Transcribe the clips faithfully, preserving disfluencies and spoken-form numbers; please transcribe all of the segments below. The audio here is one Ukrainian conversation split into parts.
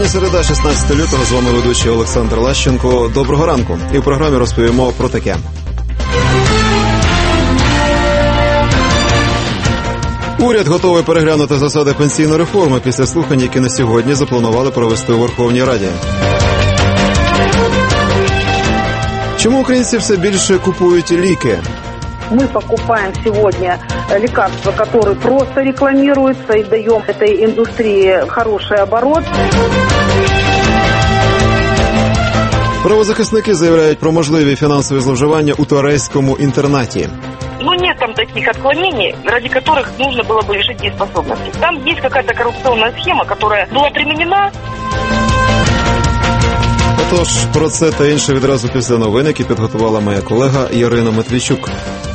Сьогодні середа, шістнадцяте лютого, з вами ведучий Олександр Лащенко. Доброго ранку. І в програмі розповімо про таке. Уряд готовий переглянути засади пенсійної реформи після слухань, які на сьогодні запланували провести у Верховній Раді. Чому українці все більше купують ліки? Мы покупаем сегодня лекарства, которые просто рекламируются, и даем этой индустрии хороший оборот. Правозахисники заявляють про можливі фінансові зловживання у туарегському інтернаті. Ну, нет там таких отклонений, ради которых нужно было бы лишить дееспособности. Там есть какая-то коррупционная схема, которая была применена. Отож, про це та інше відразу після новин, які підготувала моя колега Ярина Матвійчук.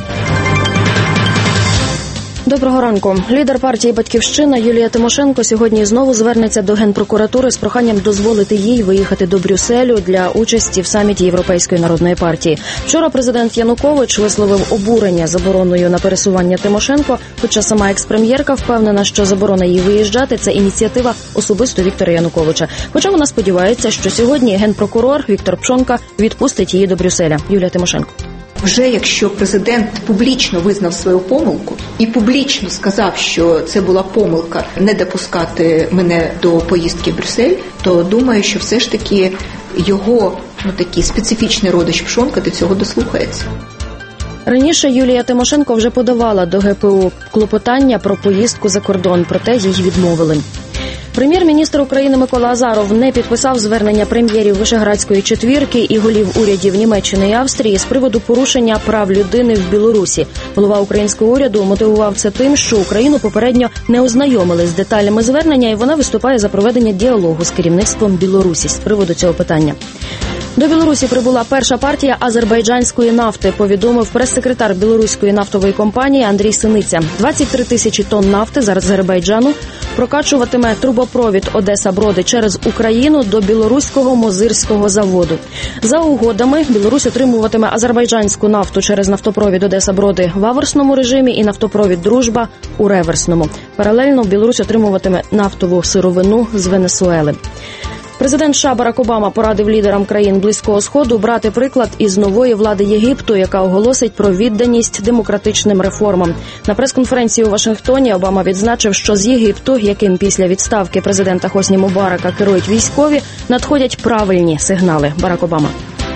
Доброго ранку. Лідер партії «Батьківщина» Юлія Тимошенко сьогодні знову звернеться до Генпрокуратури з проханням дозволити їй виїхати до Брюсселю для участі в саміті Європейської народної партії. Вчора президент Янукович висловив обурення забороною на пересування Тимошенко, хоча сама екс-прем'єрка впевнена, що заборона їй виїжджати – це ініціатива особисто Віктора Януковича. Хоча вона сподівається, що сьогодні генпрокурор Віктор Пшонка відпустить її до Брюсселя. Юлія Тимошенко. Вже якщо президент публічно визнав свою помилку і публічно сказав, що це була помилка не допускати мене до поїздки в Брюссель, то думаю, що все ж таки його, ну, такий специфічний родич Пшонка до цього дослухається. Раніше Юлія Тимошенко вже подавала до ге пе у клопотання про поїздку за кордон, проте їй відмовили. Прем'єр-міністр України Микола Азаров не підписав звернення прем'єрів Вишеградської четвірки і голів урядів Німеччини і Австрії з приводу порушення прав людини в Білорусі. Голова українського уряду мотивував це тим, що Україну попередньо не ознайомили з деталями звернення, і вона виступає за проведення діалогу з керівництвом Білорусі з приводу цього питання. До Білорусі прибула перша партія азербайджанської нафти, повідомив прес-секретар білоруської нафтової компанії Андрій Синиця. двадцять три тисячі тонн нафти з Азербайджану прокачуватиме трубопровід Одеса-Броди через Україну до білоруського Мозирського заводу. За угодами, Білорусь отримуватиме азербайджанську нафту через нафтопровід Одеса-Броди в аверсному режимі і нафтопровід Дружба у реверсному. Паралельно Білорусь отримуватиме нафтову сировину з Венесуели. Президент США Барак Обама порадив лідерам країн Близького Сходу брати приклад із нової влади Єгипту, яка оголосить про відданість демократичним реформам. На прес-конференції у Вашингтоні Обама відзначив, що з Єгипту, яким після відставки президента Хосні Мубарака керують військові, надходять правильні сигнали. Барак Обама.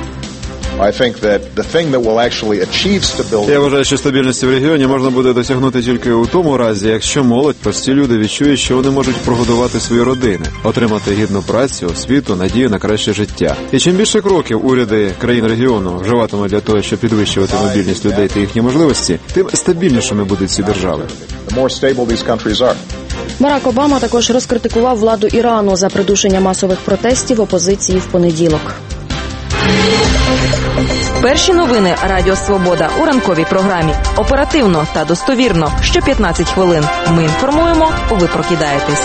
Я вважаю, що стабільності в регіоні можна буде досягнути тільки у тому разі, якщо молодь, прості люди відчують, що вони можуть прогодувати свої родини, отримати гідну працю, освіту, надію на краще життя. І чим більше кроків уряди країн регіону вживатимуть для того, щоб підвищувати мобільність людей та їхні можливості, тим стабільнішими будуть ці держави. Барак Обама також розкритикував владу Ірану за придушення масових протестів опозиції в понеділок. Перші новини Радіо Свобода у ранковій програмі. Оперативно та достовірно. Що п'ятнадцять хвилин. Ми інформуємо, ви прокидаєтесь.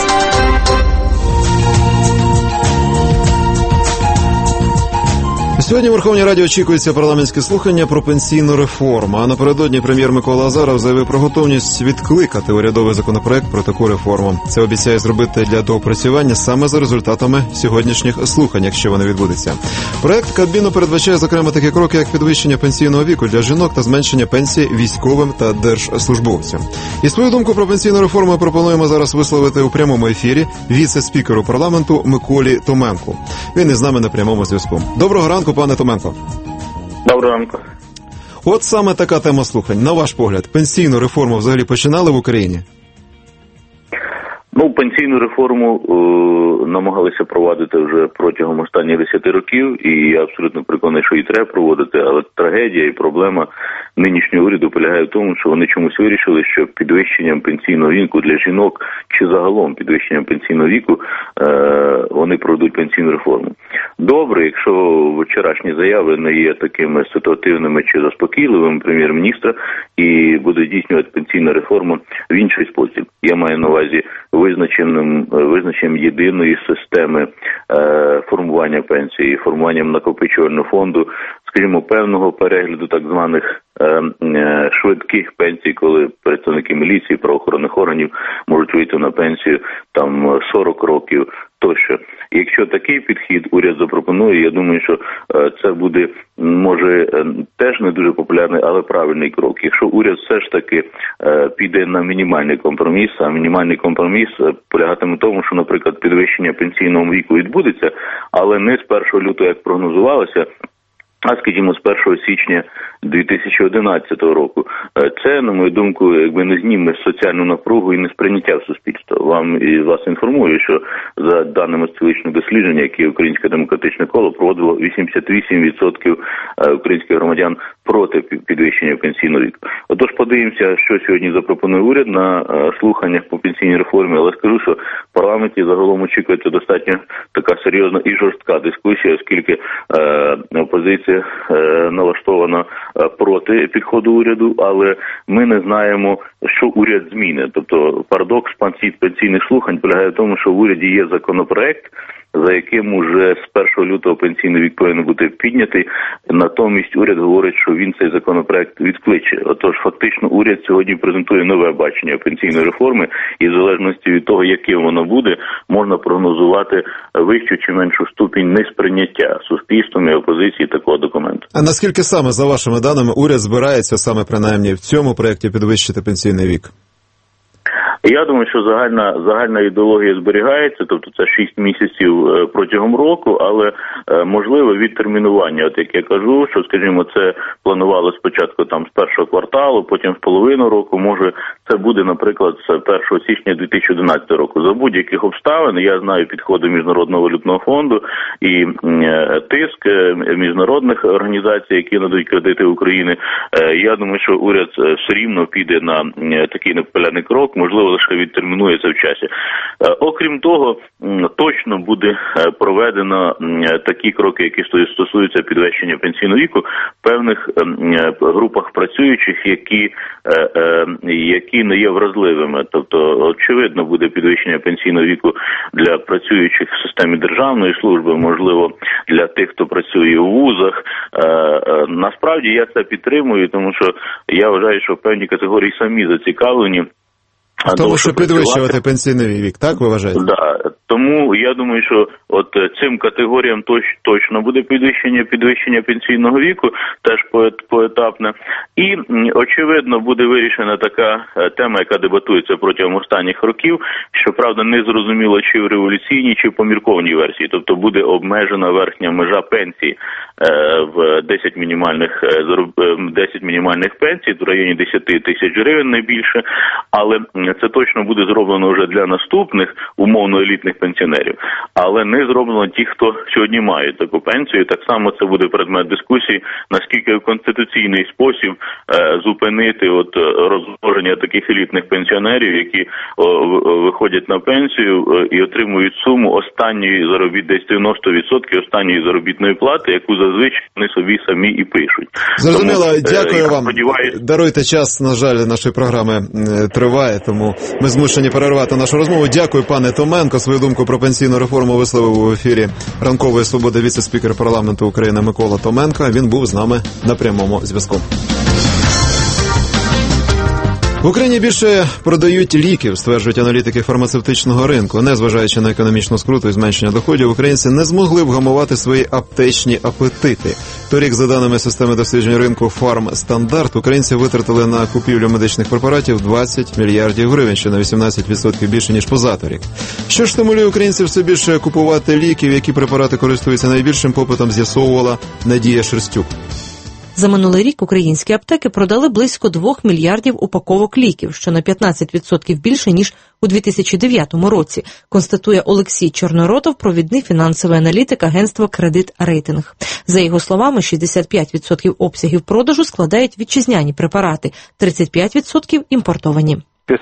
Сьогодні в Верховній Раді очікується парламентське слухання про пенсійну реформу. А напередодні прем'єр Микола Азаров заявив про готовність відкликати урядовий законопроект про таку реформу. Це обіцяє зробити для доопрацювання саме за результатами сьогоднішніх слухань, якщо вони відбудуться. Проект Кабміну передбачає, зокрема, такі кроки, як підвищення пенсійного віку для жінок та зменшення пенсій військовим та держслужбовцям. І свою думку про пенсійну реформу пропонуємо зараз висловити у прямому ефірі віце-спікеру парламенту Миколі Томенку. Він із нами на прямому зв'язку. Доброго ранку, пане Томенко. Доброго ранку. От саме така тема слухань. На ваш погляд, пенсійну реформу взагалі починали в Україні? Ну, пенсійну реформу е, намагалися проводити вже протягом останніх десяти років, і я абсолютно переконаний, що її треба проводити, але трагедія і проблема нинішнього уряду полягає в тому, що вони чомусь вирішили, що підвищенням пенсійного віку для жінок, чи загалом підвищенням пенсійного віку, е, вони проведуть пенсійну реформу. Добре, якщо вчорашні заяви не є такими ситуативними чи заспокійливими прем'єр-міністра, і буде здійснювати пенсійну реформу в інший спосіб. Я маю на увазі визначеним, визначенням єдиної системи е, формування пенсії, формуванням накопичувального фонду, скажімо, певного перегляду так званих е, е, швидких пенсій, коли представники міліції, правоохоронних органів можуть вийти на пенсію там сорок років, тощо. Якщо такий підхід уряд запропонує, я думаю, що це буде, може, теж не дуже популярний, але правильний крок. Якщо уряд все ж таки піде на мінімальний компроміс, а мінімальний компроміс полягатиме в тому, що, наприклад, підвищення пенсійного віку відбудеться, але не з першого лютого, як прогнозувалося, а, скажімо, з першого січня дві тисячі одинадцятого року. Це, на мою думку, якби не зніме соціальну напругу і несприйняття в суспільства. Вам і вас інформую, що за даними столичного дослідження, яке Українське демократичне коло проводило, вісімдесят вісім відсотків українських громадян проти підвищення пенсійного віку. Отож, подивимося, що сьогодні запропонує уряд на слуханнях по пенсійній реформі, але скажу, що в парламенті загалом очікується достатньо така серйозна і жорстка дискусія, оскільки е, опозиція е, налаштована проти підходу уряду, але ми не знаємо, що уряд змінить. Тобто парадокс пенсійних слухань полягає в тому, що в уряді є законопроект, за яким уже з першого лютого пенсійний вік повинен бути піднятий. Натомість уряд говорить, що він цей законопроект відкличе. Отож, фактично, уряд сьогодні презентує нове бачення пенсійної реформи, і в залежності від того, яким воно буде, можна прогнозувати вищу чи меншу ступінь несприйняття суспільством і опозиції такого документу. А наскільки саме, за вашими даними, уряд збирається саме принаймні в цьому проєкті підвищити пенсійний вік? Я думаю, що загальна, загальна ідеологія зберігається, тобто це шість місяців протягом року, але можливо відтермінування. От як я кажу, що, скажімо, це планували спочатку там з першого кварталу, потім з половину року, може це буде, наприклад, з першого січня дві тисячі одинадцятого року. За будь-яких обставин, я знаю підходи Міжнародного валютного фонду і тиск міжнародних організацій, які надають кредити Україні. Я думаю, що уряд все рівно піде на такий непопулярний крок, можливо, лише відтермінується в часі. Окрім того, точно буде проведено такі кроки, які стосуються підвищення пенсійного віку в певних групах працюючих, які, які не є вразливими. Тобто, очевидно, буде підвищення пенсійного віку для працюючих в системі державної служби, можливо, для тих, хто працює у вузах. Насправді я це підтримую, тому що я вважаю, що певні категорії самі зацікавлені А тому, що підвищувати пенсійний вік, так ви вважаєте? Да. Тому я думаю, що от цим категоріям точ, точно буде підвищення, підвищення пенсійного віку, теж поетапне. І, очевидно, буде вирішена така тема, яка дебатується протягом останніх років, що, правда, не зрозуміло, чи в революційній, чи в поміркованій версії. Тобто буде обмежена верхня межа пенсії в десять мінімальних, десять мінімальних пенсій, в районі десять тисяч гривень найбільше, але це точно буде зроблено вже для наступних умовно елітних пенсіонерів, але не зроблено ті, хто сьогодні має таку пенсію. Так само це буде предмет дискусії, наскільки в конституційний спосіб е, зупинити от розмноження таких елітних пенсіонерів, які о, виходять на пенсію е, і отримують суму останньої заробіт, десь дев'яносто відсотків останньої заробітної плати, яку зазвичай вони собі самі і пишуть. Зрозуміло, тому, дякую е, вам. Сподіваюсь... Даруйте час, на жаль, нашої програми е, триває, тому ми змушені перервати нашу розмову. Дякую, пане Томенко. Свою думку про пенсійну реформу висловив у ефірі Ранкової свободи віце-спікер парламенту України Микола Томенко. Він був з нами на прямому зв'язку. В Україні більше продають ліків, стверджують аналітики фармацевтичного ринку. Незважаючи на економічну скруту і зменшення доходів, українці не змогли вгамувати свої аптечні апетити. Торік, за даними системи досліджень ринку «Фармстандарт», українці витратили на купівлю медичних препаратів двадцять мільярдів гривень, що на вісімнадцять відсотків більше, ніж позаторік. Що ж стимулює українців все більше купувати ліків, які препарати користуються найбільшим попитом, з'ясовувала Надія Шерстюк. За минулий рік українські аптеки продали близько двох мільярдів упаковок ліків, що на п'ятнадцять відсотків більше, ніж у дві тисячі дев'ятому році, констатує Олексій Чорноротов, провідний фінансовий аналітик агентства «Кредит Рейтинг». За його словами, шістдесят п'ять відсотків обсягів продажу складають вітчизняні препарати, тридцять п'ять відсотків імпортовані.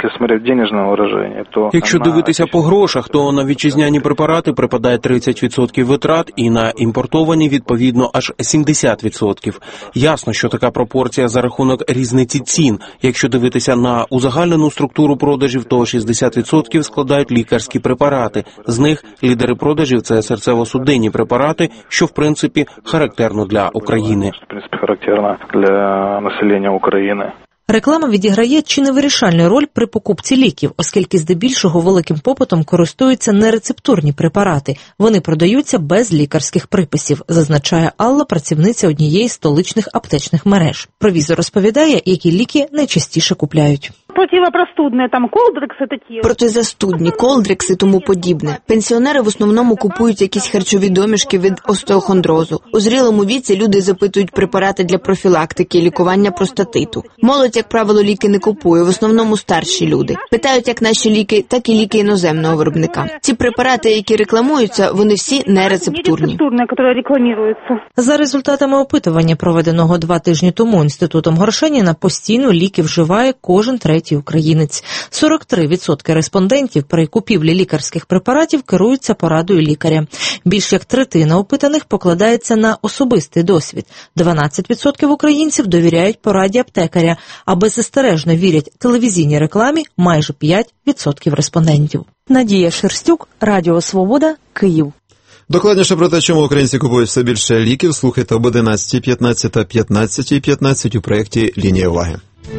Якщо дивитися по грошах, то на вітчизняні препарати припадає тридцять відсотків витрат і на імпортовані, відповідно, аж сімдесят відсотків. Ясно, що така пропорція за рахунок різниці цін. Якщо дивитися на узагальнену структуру продажів, то шістдесят відсотків складають лікарські препарати. З них лідери продажів – це серцево-судинні препарати, що, в принципі, характерно для України. В принципі, характерно для населення України. Реклама відіграє чи не вирішальну роль при покупці ліків, оскільки здебільшого великим попитом користуються нерецептурні препарати. Вони продаються без лікарських приписів, зазначає Алла, працівниця однієї з столичних аптечних мереж. Провізор розповідає, які ліки найчастіше купляють. Противопростудні, там колдрекси такі. Протизастудні, колдрекс і тому подібне. Пенсіонери в основному купують якісь харчові домішки від остеохондрозу. У зрілому віці люди запитують препарати для профілактики, лікування простатиту. Молодь, як правило, ліки не купує, в основному старші люди. Питають як наші ліки, так і ліки іноземного виробника. Ці препарати, які рекламуються, вони всі нерецептурні. За результатами опитування, проведеного два тижні тому Інститутом Горшеніна, постійно ліки вживає кожен третій українець. сорок три відсотки респондентів при купівлі лікарських препаратів керуються порадою лікаря. Більш як третина опитаних покладається на особистий досвід. дванадцять відсотків українців довіряють пораді аптекаря, а беззастережно вірять телевізійній рекламі майже п'ять відсотків респондентів. Надія Шерстюк, Радіо Свобода, Київ. Докладніше про те, чому українці купують все більше ліків, слухайте об одинадцятій п'ятнадцять та п'ятнадцятій п'ятнадцять у проєкті «Лінія уваги».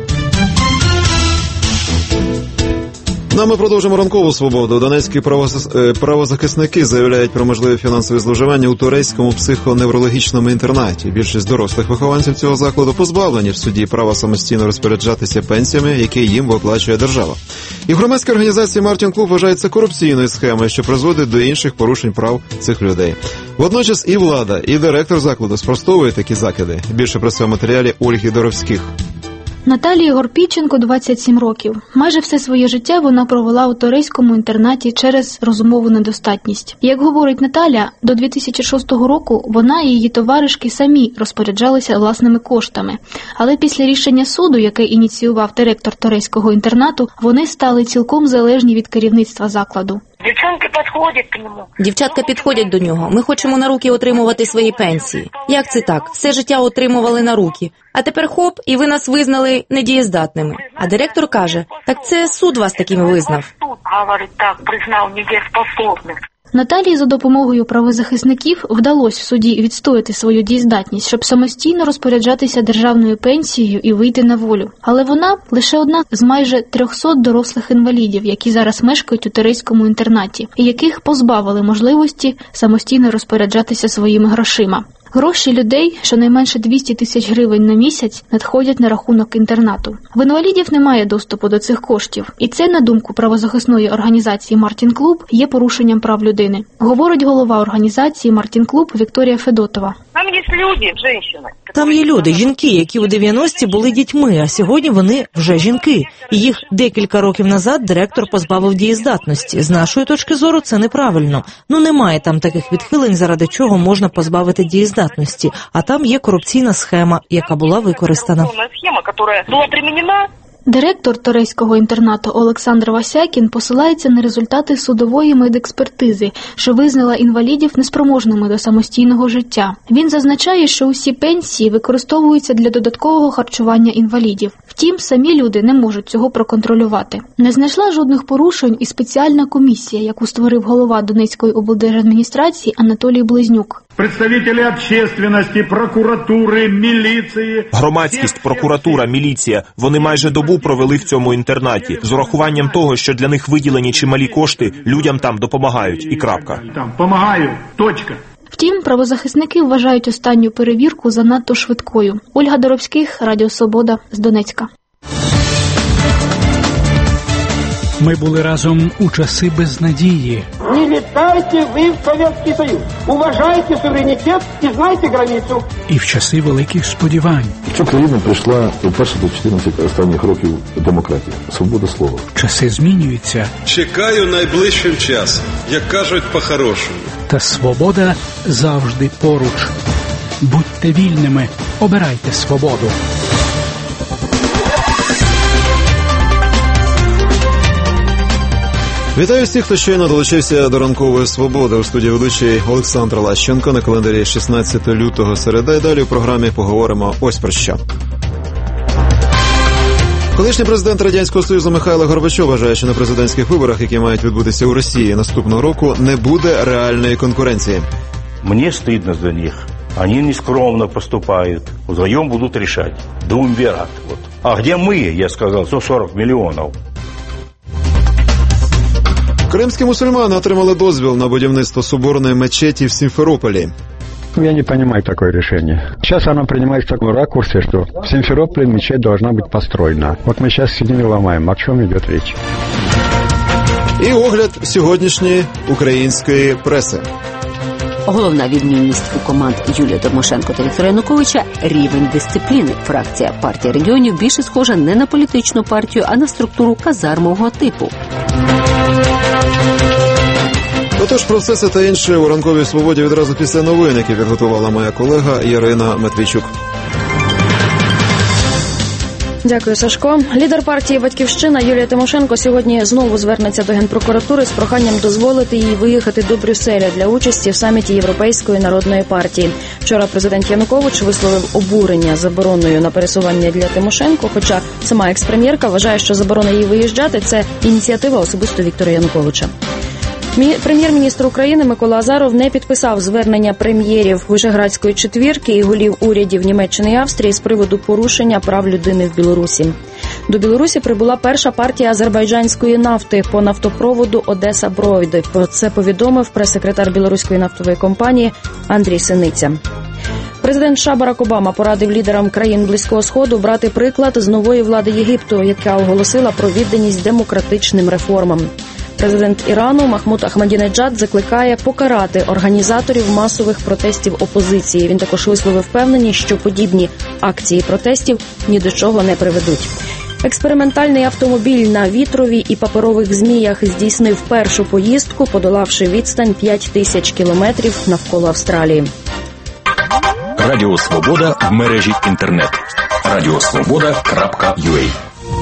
Ну, а ми продовжимо ранкову свободу. Донецькі правозахисники заявляють про можливе фінансове зловживання у турецькому психоневрологічному інтернаті. Більшість дорослих вихованців цього закладу позбавлені в суді права самостійно розпоряджатися пенсіями, які їм виплачує держава. І громадські організації «Мартін Клуб» вважають це корупційною схемою, що призводить до інших порушень прав цих людей. Водночас і влада, і директор закладу спростовують такі закиди. Більше про це в матеріалі Ольги Доровських. Наталії Горпійченко двадцять сім років. Майже все своє життя вона провела у турецькому інтернаті через розумову недостатність. Як говорить Наталя, до дві тисячі шостого року вона і її товаришки самі розпоряджалися власними коштами. Але після рішення суду, яке ініціював директор турецького інтернату, вони стали цілком залежні від керівництва закладу. Дівчатки підходять до нього. Дівчатка підходять до нього. Ми хочемо на руки отримувати свої пенсії. Як це так? Все життя отримували на руки. А тепер хоп, і ви нас визнали недієздатними. А директор каже, так це суд вас такими визнав. Суд, говорить, так, признав недієспособних. Наталії за допомогою правозахисників вдалося в суді відстояти свою дієздатність, щоб самостійно розпоряджатися державною пенсією і вийти на волю. Але вона лише одна з майже трьохсот дорослих інвалідів, які зараз мешкають у турецькому інтернаті, і яких позбавили можливості самостійно розпоряджатися своїми грошима. Гроші людей, щонайменше двісті тисяч гривень на місяць, надходять на рахунок інтернату. В інвалідів немає доступу до цих коштів. І це, на думку правозахисної організації «Мартін Клуб», є порушенням прав людини. Говорить голова організації «Мартін Клуб» Вікторія Федотова. Там є люди, жінки. Там є люди, жінки, які у дев'яності були дітьми, а сьогодні вони вже жінки. І їх декілька років назад директор позбавив дієздатності. З нашої точки зору це неправильно. Ну немає там таких відхилень, заради чого можна позбавити дієздатності. А там є корупційна схема, яка була використана. Схема, яка була примінена. Директор турецького інтернату Олександр Васякін посилається на результати судової медекспертизи, що визнала інвалідів неспроможними до самостійного життя. Він зазначає, що усі пенсії використовуються для додаткового харчування інвалідів. Втім, самі люди не можуть цього проконтролювати. Не знайшла жодних порушень і спеціальна комісія, яку створив голова Донецької облдержадміністрації Анатолій Близнюк. Представники общественності, прокуратури, міліції. Громадськість, прокуратура, міліція – вони майже добу провели в цьому інтернаті. З урахуванням того, що для них виділені чималі кошти, людям там допомагають. І крапка. Там допомагають. Точка. Втім, правозахисники вважають останню перевірку занадто швидкою. Ольга Доровських, Радіо Свобода, з Донецька. Ми були разом у часи безнадії. Не вітайте ви в Совєтський Союз. Уважайте суверенітет і знайте границю. І в часи великих сподівань. В цю країну прийшла вперше до чотирнадцяти останніх років демократія, свобода слова. Часи змінюються. Чекаю найближчим часом, як кажуть по-хорошому. Та свобода завжди поруч. Будьте вільними, обирайте свободу. Вітаю всіх, хто щойно долучився до ранкової свободи. У студії ведучий Олександр Лащенко. На календарі шістнадцятого лютого середа. І далі у програмі поговоримо ось про що. Колишній президент Радянського Союзу Михайло Горбачов вважає, що на президентських виборах, які мають відбутися у Росії наступного року, не буде реальної конкуренції. Мені стидно за них. Вони нескромно поступають. Вдвоєм будуть рішати. Думвірат. Вот. А где мы, я сказал, сто сорок миллионов. Кримські мусульмани отримали дозвіл на будівництво соборної мечеті в Сімферополі. Я не понимаю такое решение. Сейчас оно принимается в таком ракурсе, что в Симферополе мечеть должна быть построена. Вот мы сейчас сидим и ломаем. О чем идет речь? І огляд сьогоднішньої української преси. Головна відмінність у команд Юлії Тимошенко та Віктора Януковича – рівень дисципліни. Фракція партії регіонів більше схожа не на політичну партію, а на структуру казармового типу. Отож, про все це та інше у ранковій свободі відразу після новин, які підготувала моя колега Ярина Матвійчук. Дякую, Сашко. Лідер партії «Батьківщина» Юлія Тимошенко сьогодні знову звернеться до Генпрокуратури з проханням дозволити їй виїхати до Брюсселя для участі в саміті Європейської народної партії. Вчора президент Янукович висловив обурення забороною на пересування для Тимошенко, хоча сама екс-прем'єрка вважає, що заборона їй виїжджати – це ініціатива особисто Віктора Януковича. Прем'єр-міністр України Микола Азаров не підписав звернення прем'єрів Вишеградської четвірки і голів урядів Німеччини і Австрії з приводу порушення прав людини в Білорусі. До Білорусі прибула перша партія азербайджанської нафти по нафтопроводу Одеса-Бройди. Про це повідомив прес-секретар білоруської нафтової компанії Андрій Синиця. Президент США Барак Обама порадив лідерам країн Близького Сходу брати приклад з нової влади Єгипту, яка оголосила про відданість демократичним реформам. Президент Ірану Махмуд Ахмадінеджад закликає покарати організаторів масових протестів опозиції. Він також висловив впевненість, що подібні акції протестів ні до чого не приведуть. Експериментальний автомобіль на вітрові і паперових зміях здійснив першу поїздку, подолавши відстань п'ять тисяч кілометрів навколо Австралії. Радіо Свобода в мережі інтернет. радіосвобода крапка ю а.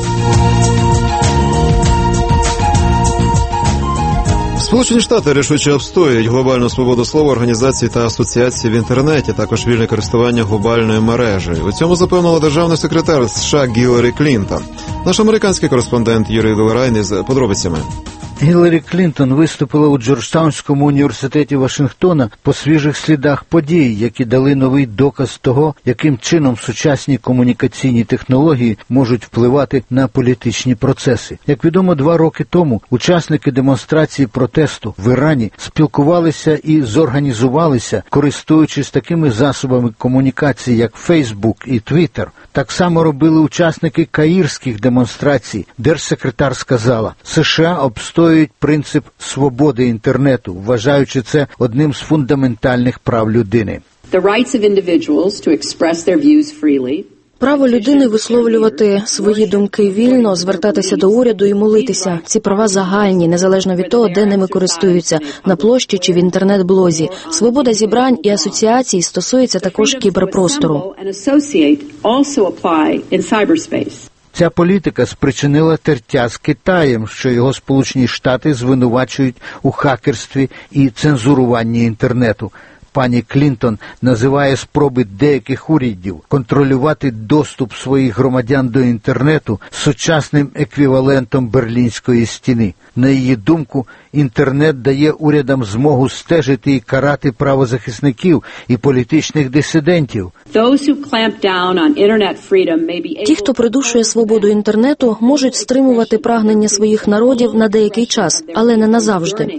Сполучені Штати рішуче обстоюють глобальну свободу слова, організацій та асоціацій в інтернеті, також вільне користування глобальною мережею. У цьому запевнила державний секретар США Гіларі Клінтон. Наш американський кореспондент Юрій Делерайн із подробицями. Гіларі Клінтон виступила у Джорджтаунському університеті Вашингтона по свіжих слідах подій, які дали новий доказ того, яким чином сучасні комунікаційні технології можуть впливати на політичні процеси. Як відомо, два роки тому учасники демонстрації протесту в Ірані спілкувалися і зорганізувалися, користуючись такими засобами комунікації, як Фейсбук і Твіттер. Так само робили учасники каїрських демонстрацій. Держсекретар сказала, США обстоюють принцип свободи інтернету, вважаючи це одним з фундаментальних прав людини. Право людини висловлювати свої думки вільно, звертатися до уряду і молитися. Ці права загальні, незалежно від того, де ними користуються, на площі чи в інтернет-блозі. Свобода зібрань і асоціацій стосується також кіберпростору. Ця політика спричинила тертя з Китаєм, що його Сполучені Штати звинувачують у хакерстві і цензуруванні інтернету. Пані Клінтон називає спроби деяких урядів контролювати доступ своїх громадян до інтернету сучасним еквівалентом Берлінської стіни. На її думку, інтернет дає урядам змогу стежити і карати правозахисників і політичних дисидентів. Ті, хто придушує свободу інтернету, можуть стримувати прагнення своїх народів на деякий час, але не назавжди.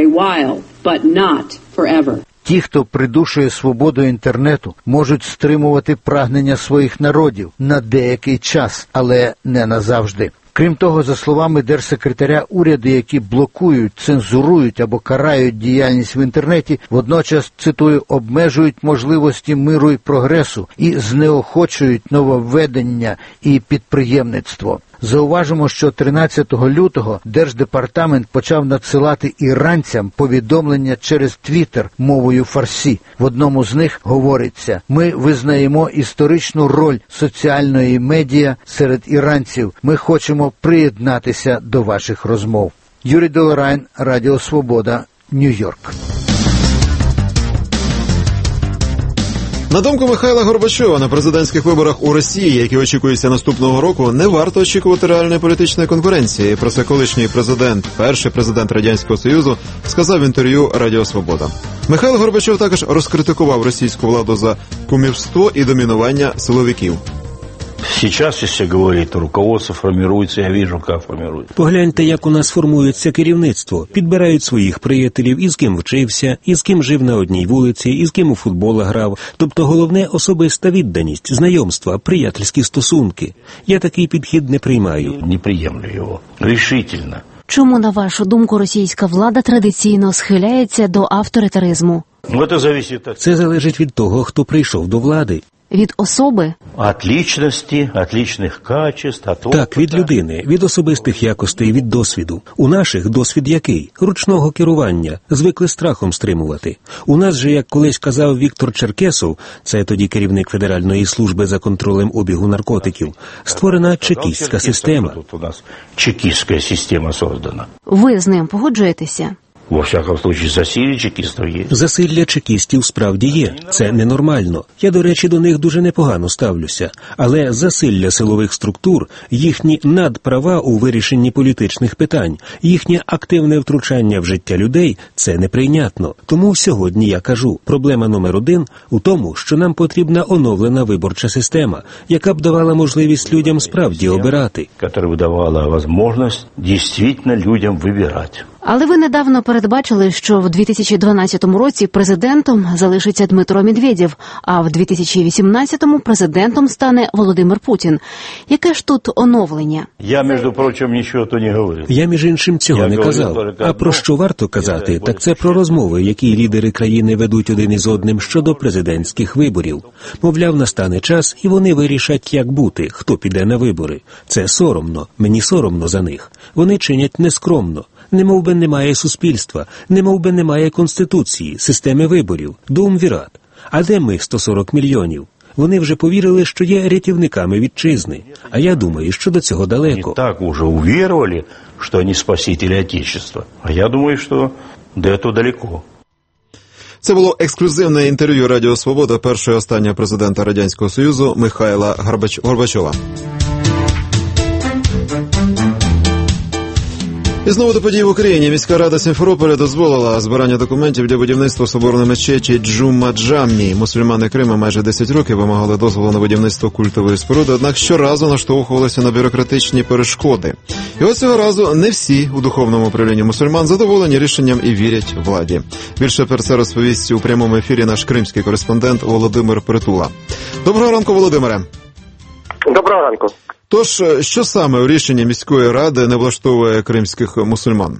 Ті, хто придушує свободу інтернету, можуть стримувати прагнення своїх народів на деякий час, але не назавжди. Крім того, за словами держсекретаря, уряди, які блокують, цензурують або карають діяльність в інтернеті, водночас, цитую, обмежують можливості миру і прогресу і знеохочують нововведення і підприємництво. Зауважимо, що тринадцятого лютого Держдепартамент почав надсилати іранцям повідомлення через Твіттер мовою фарсі. В одному з них говориться: «Ми визнаємо історичну роль соціальної медіа серед іранців. Ми хочемо приєднатися до ваших розмов». Юрій Делерайн, Радіо Свобода, Нью-Йорк. На думку Михайла Горбачова, на президентських виборах у Росії, які очікуються наступного року, не варто очікувати реальної політичної конкуренції. Про це колишній президент, перший президент Радянського Союзу, сказав в інтерв'ю Радіо Свобода. Михайло Горбачов також розкритикував російську владу за кумівство і домінування силовиків. Сейчас, если говорить, то руководство формируется, я вижу, как формируется. Погляньте, як у нас формується керівництво. Підбирають своїх приятелів, із ким вчився, із ким жив на одній вулиці, із ким у футбол грав. Тобто головне – особиста відданість, знайомства, приятельські стосунки. Я такий підхід не приймаю. Не приємлю його. Рішительно. Чому, на вашу думку, російська влада традиційно схиляється до авторитаризму? Це залежить від того, хто прийшов до влади. Від особи? Від лічності, від лічних качеств, від опиту. Так, від людини, від особистих якостей, від досвіду. У наших досвід який? Ручного керування. Звикли страхом стримувати. У нас же, як колись казав Віктор Черкесов, це тоді керівник Федеральної служби за контролем обігу наркотиків, створена чекістська система. Тут у нас чекістська система создана. Ви з ним погоджуєтеся? Во всякому случае, засилля чекістів є. Засилля чекістів справді є. Це ненормально. Я, до речі, до них дуже непогано ставлюся. Але засилля силових структур, їхні надправа у вирішенні політичних питань, їхнє активне втручання в життя людей – це неприйнятно. Тому сьогодні я кажу, проблема номер один у тому, що нам потрібна оновлена виборча система, яка б давала можливість людям справді обирати. Яка б давала можливість дійсно людям вибирати. Але ви недавно передбачили, що в дві тисячі дванадцятому році президентом залишиться Дмитро Медведєв, а в дві тисячі вісімнадцятому президентом стане Володимир Путін. Яке ж тут оновлення? Я, між прочим, нічого то не говорив. Я, між іншим, цього я не казав. А про що варто казати, так це про розмови, які лідери країни ведуть один із одним щодо президентських виборів. Мовляв, настане час, і вони вирішать, як бути, хто піде на вибори. Це соромно, мені соромно за них. Вони чинять нескромно. Немов би немає суспільства, немов би немає конституції, системи виборів, думвірат. А де ми, сто сорок мільйонів? Вони вже повірили, що є рятівниками вітчизни. А я думаю, що до цього далеко. Вони так уже увірували, що вони спасителі Отечества. А я думаю, що до цього далеко. Це було ексклюзивне інтерв'ю Радіо Свобода першого і останнього президента Радянського Союзу Михайла Горбачова. І знову до подій в Україні. Міська рада Сімферополя дозволила збирання документів для будівництва соборної мечеті Джума-Джаммі. Мусульмани Криму майже десять років вимагали дозволу на будівництво культової споруди, однак щоразу наштовхувалися на бюрократичні перешкоди. І ось цього разу не всі у духовному управлінні мусульман задоволені рішенням і вірять владі. Більше про це розповість у прямому ефірі наш кримський кореспондент Володимир Притула. Доброго ранку, Володимире. Доброго ранку. Тож, що саме у рішенні міської ради не влаштовує кримських мусульман?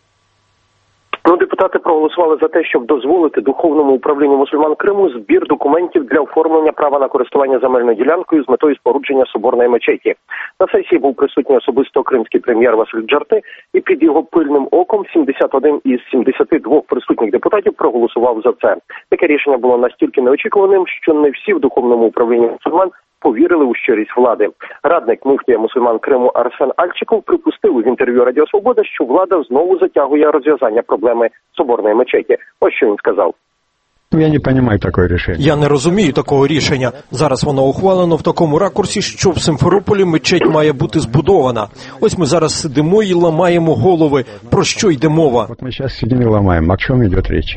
Ну, депутати проголосували за те, щоб дозволити духовному управлінню мусульман Криму збір документів для оформлення права на користування земельною ділянкою з метою спорудження соборної мечеті. На сесії був присутній особисто кримський прем'єр Василь Джарти, і під його пильним оком сімдесят один із сімдесяти двох присутніх депутатів проголосував за це. Таке рішення було настільки неочікуваним, що не всі в духовному управлінні мусульман повірили у щирість влади. Радник муфтія мусульман Криму Арсен Альчиков припустив в інтерв'ю Радіо Свобода, що влада знову затягує розв'язання проблеми соборної мечеті. Ось що він сказав. Я не розумію таке рішення. Я не розумію такого рішення. Зараз воно ухвалено в такому ракурсі, що в Симферополі мечеть має бути збудована. Ось ми зараз сидимо і ламаємо голови. Про що йде мова? От ми зараз сидимо і ламаємо. О чому йде річ?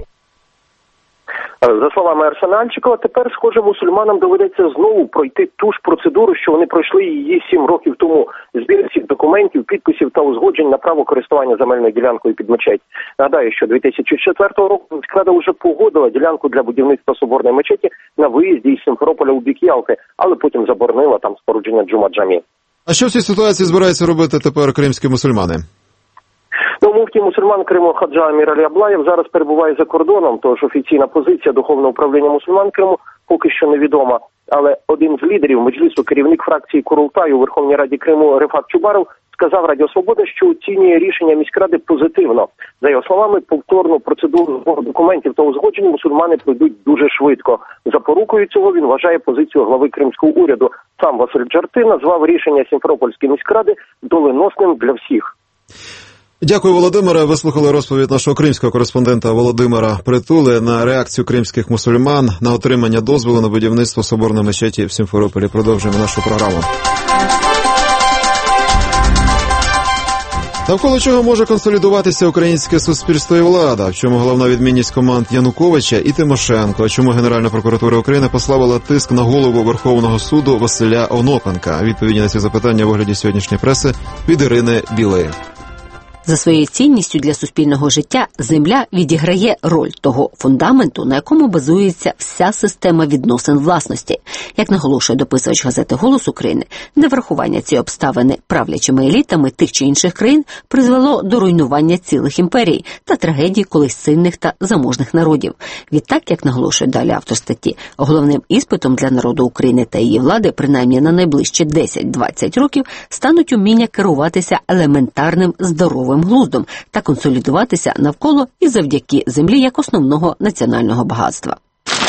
За словами Арсена Альчикова, тепер, схоже, мусульманам доведеться знову пройти ту ж процедуру, що вони пройшли її сім років тому. Збір всіх документів, підписів та узгоджень на право користування земельною ділянкою під мечеть. Нагадаю, що дві тисячі четвертого року міськрада вже погодила ділянку для будівництва соборної мечеті на виїзді із Симферополя у бік Ялти, але потім заборонила там спорудження Джума-Джамі. А що в цій ситуації збираються робити тепер кримські мусульмани? Ну, муфтій мусульман Криму Хаджа Амір Алі Аблаєв зараз перебуває за кордоном, тож офіційна позиція Духовного управління мусульман Криму поки що невідома. Але один з лідерів Меджлісу, керівник фракції Курултаю у Верховній Раді Криму Рифат Чубаров, сказав Радіо Свобода, що оцінює рішення міськради позитивно. За його словами, повторну процедуру збору документів та узгоджень мусульмани пройдуть дуже швидко. Запорукою цього він вважає позицію глави кримського уряду. Сам Василь Джарти назвав рішення Сімферопольської міськради доленосним для всіх. Дякую, Володимире. Ви слухали розповідь нашого кримського кореспондента Володимира Притули на реакцію кримських мусульман на отримання дозволу на будівництво соборної мечеті в Сімферополі. Продовжуємо нашу програму. Навколо чого може консолідуватися українське суспільство і влада? В чому головна відмінність команд Януковича і Тимошенко? А чому Генеральна прокуратура України послабила тиск на голову Верховного суду Василя Онопенка? Відповіді на ці запитання в огляді сьогоднішньої преси від Ірини Білеї. За своєю цінністю для суспільного життя земля відіграє роль того фундаменту, на якому базується вся система відносин власності. Як наголошує дописувач газети «Голос України», неврахування цієї обставини правлячими елітами тих чи інших країн призвело до руйнування цілих імперій та трагедії колись сильних та заможних народів. Відтак, як наголошує далі автор статті, головним іспитом для народу України та її влади, принаймні на найближчі десять-двадцять років, стануть уміння керуватися елементарним здоровим глуздом та консолідуватися навколо і завдяки землі як основного національного багатства.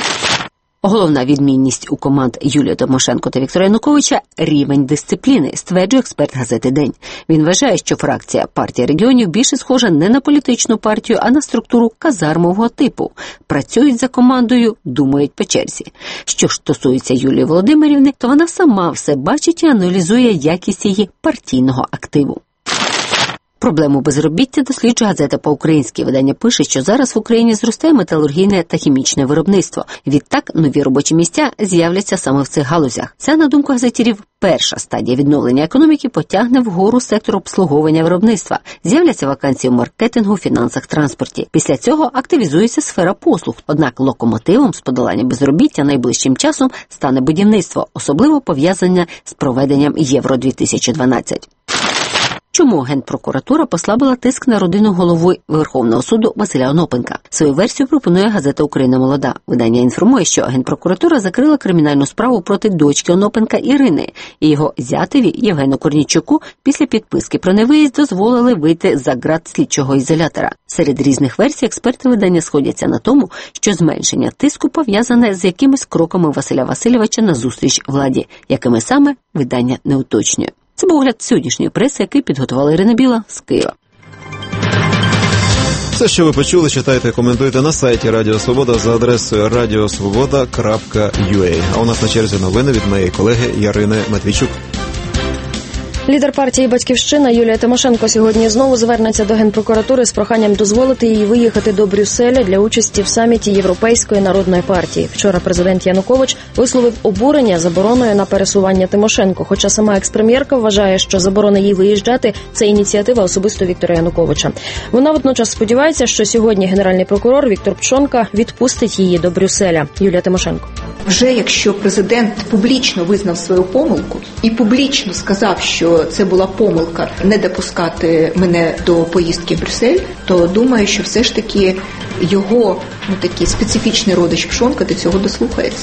Головна відмінність у команд Юлії Тимошенко та Віктора Януковича – рівень дисципліни, стверджує експерт газети «День». Він вважає, що фракція партії регіонів більше схожа не на політичну партію, а на структуру казармового типу. Працюють за командою, думають по черзі. Що ж стосується Юлії Володимирівни, то вона сама все бачить і аналізує якість її партійного активу. Проблему безробіття досліджує газета по-українськи. Видання пише, що зараз в Україні зростає металургійне та хімічне виробництво. Відтак, нові робочі місця з'являться саме в цих галузях. Це, на думку газетірів, перша стадія відновлення економіки потягне вгору сектор обслуговування виробництва. З'являться вакансії в маркетингу, фінансах, транспорті. Після цього активізується сфера послуг. Однак локомотивом з подолання безробіття найближчим часом стане будівництво, особливо пов'язане з проведенням Євро дві тисячі дванадцять. Чому Генпрокуратура послабила тиск на родину голови Верховного суду Василя Онопенка? Свою версію пропонує газета «Україна молода». Видання інформує, що Генпрокуратура закрила кримінальну справу проти дочки Онопенка Ірини і його зятеві Євгену Корнійчуку після підписки про невиїзд дозволили вийти за ґрат слідчого ізолятора. Серед різних версій експерти видання сходяться на тому, що зменшення тиску пов'язане з якимись кроками Василя Васильовича назустріч владі, якими саме видання не уточнює. Це був огляд сьогоднішньої преси, який підготувала Ірина Біла з Києва. Все, що ви почули, читайте і коментуйте на сайті Радіо Свобода за адресою радіосвобода крапка ю а. А у нас на черзі новини від моєї колеги Ярини Матвійчук. Лідер партії «Батьківщина» Юлія Тимошенко сьогодні знову звернеться до Генпрокуратури з проханням дозволити їй виїхати до Брюсселя для участі в саміті Європейської народної партії. Вчора президент Янукович висловив обурення забороною на пересування Тимошенко, хоча сама експрем'єрка вважає, що заборона їй виїжджати – це ініціатива особисто Віктора Януковича. Вона водночас сподівається, що сьогодні генеральний прокурор Віктор Пшонка відпустить її до Брюсселя. Юлія Тимошенко. Вже якщо президент публічно визнав свою помилку і публічно сказав, що це була помилка не допускати мене до поїздки в Брюссель, то думаю, що все ж таки його ну, такий специфічний родич Пшонка до цього дослухається.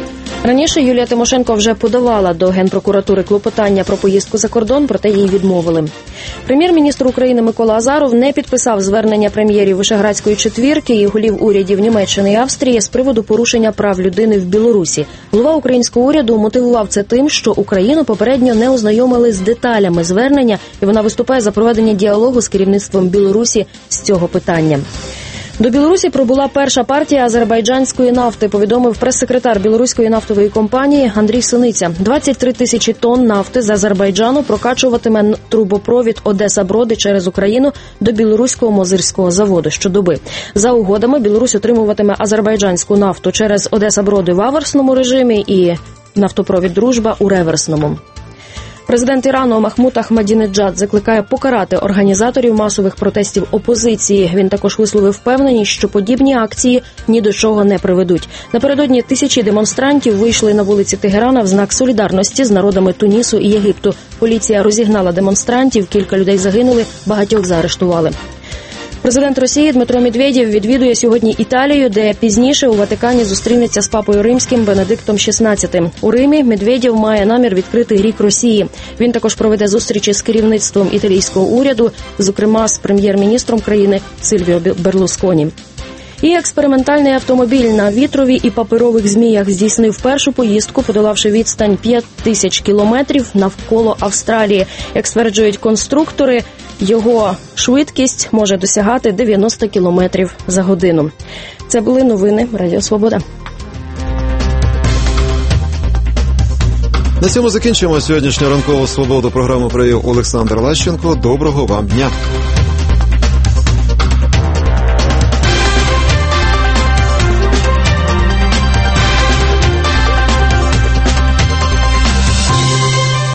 Раніше Юлія Тимошенко вже подавала до Генпрокуратури клопотання про поїздку за кордон, проте їй відмовили. Прем'єр-міністр України Микола Азаров не підписав звернення прем'єрів Вишеградської четвірки і голів урядів Німеччини і Австрії з приводу порушення прав людини в Білорусі. Голова українського уряду мотивував це тим, що Україну попередньо не ознайомили з деталями звернення, і вона виступає за проведення діалогу з керівництвом Білорусі з цього питання. До Білорусі прибула перша партія азербайджанської нафти, повідомив прес-секретар білоруської нафтової компанії Андрій Синиця. двадцять три тисячі тонн нафти з Азербайджану прокачуватиме трубопровід Одеса-Броди через Україну до білоруського Мозирського заводу щодоби. За угодами Білорусь отримуватиме азербайджанську нафту через Одеса-Броди в аверсному режимі і нафтопровід «Дружба» у реверсному. Президент Ірану Махмуд Ахмадінеджад закликає покарати організаторів масових протестів опозиції. Він також висловив впевненість, що подібні акції ні до чого не приведуть. Напередодні тисячі демонстрантів вийшли на вулиці Тегерана в знак солідарності з народами Тунісу і Єгипту. Поліція розігнала демонстрантів, кілька людей загинули, багатьох заарештували. Президент Росії Дмитро Медведєв відвідує сьогодні Італію, де пізніше у Ватикані зустрінеться з папою римським Бенедиктом шістнадцятим. У Римі Медведєв має намір відкрити рік Росії. Він також проведе зустрічі з керівництвом італійського уряду, зокрема з прем'єр-міністром країни Сильвіо Берлусконі. І експериментальний автомобіль на вітрові і паперових зміях здійснив першу поїздку, подолавши відстань п'ять тисяч кілометрів навколо Австралії. Як стверджують конструктори, його швидкість може досягати дев'яносто кілометрів за годину. Це були новини Радіо Свобода. На цьому закінчуємо сьогоднішню ранкову свободу. Програму провів Олександр Лащенко. Доброго вам дня.